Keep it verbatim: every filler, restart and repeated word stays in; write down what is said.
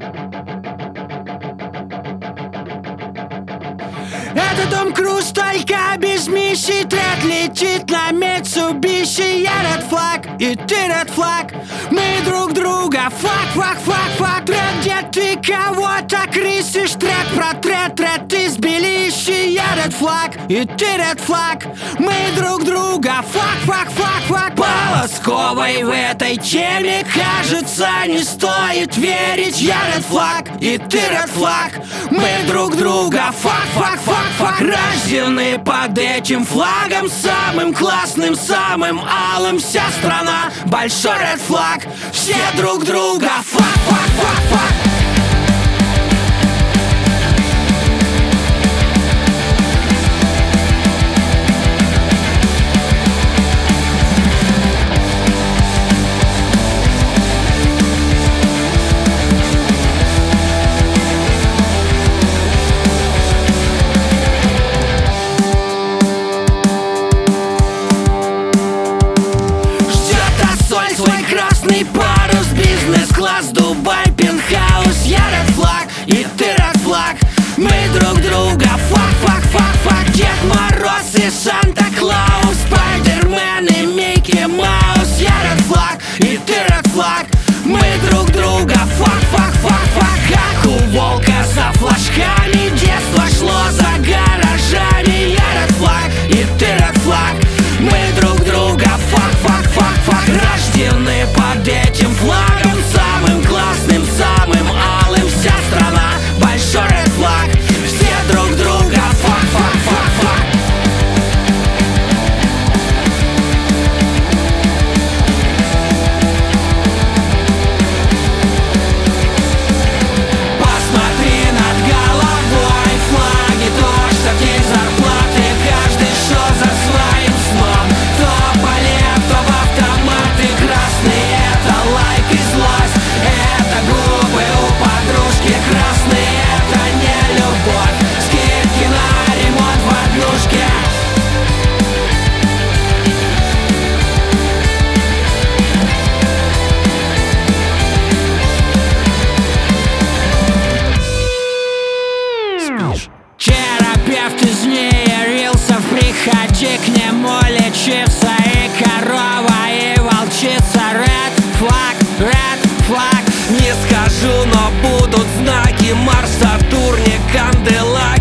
Это Том Круз, только без миссий. Трек летит на Mitsubishi. Я Red Flag, и ты Red Flag. Мы друг друга фак, фак, фак, фак. Трек, где ты кого-то крысишь. Трек про трет, трет из Тбилиси. Я Red Flag, и ты Red Flag. Мы друг друга фак, фак, фак, фак. Полосковой в этой теме, кажется, не стоит верить. Я Red Flag, и ты Red Flag. Мы друг друга фак, фак, фак, фак. Рождены под этим флагом, самым классным, самым алым. Вся страна большой Red Flag. Все друг друга фак, фак, фак, фак. Свой красный парус, бизнес-класс, Дубай, пентхаус. Я Red Flag, и ты Red Flag. Мы друг друга фак, фак, фак, фак. Дед Мороз и Санта-Клаус, Спайдермен и Микки Маус. Я Red Flag, и ты Red Flag. Мы друг друга фак, фак, фак, фак. Как у волка за флажками, детство шло за гаражами. Я Red Flag, и ты Red Flag. Мы друг друга фак, фак, фак, фак. Рождены под этим флагом, самым классным, самым алым. Вся страна большой Red Flag. Все друг друга фак, фак, фак, фак. Посмотри над головой, флаги, дождь, от ней зарплаты. Каждый шел за своим сном. Кто болеет, кто в автоматы. Красный — это лайк и злость. Это губы у подружки. Красный — это не любовь. Скидки на ремонт в однушке. Терапевт из ней явился, приходи к нему лечиться. И корова, и волчица. Red Flag, Red Flag. Не скажу, но будут знаки. Марс, Сатурне, Канделаки.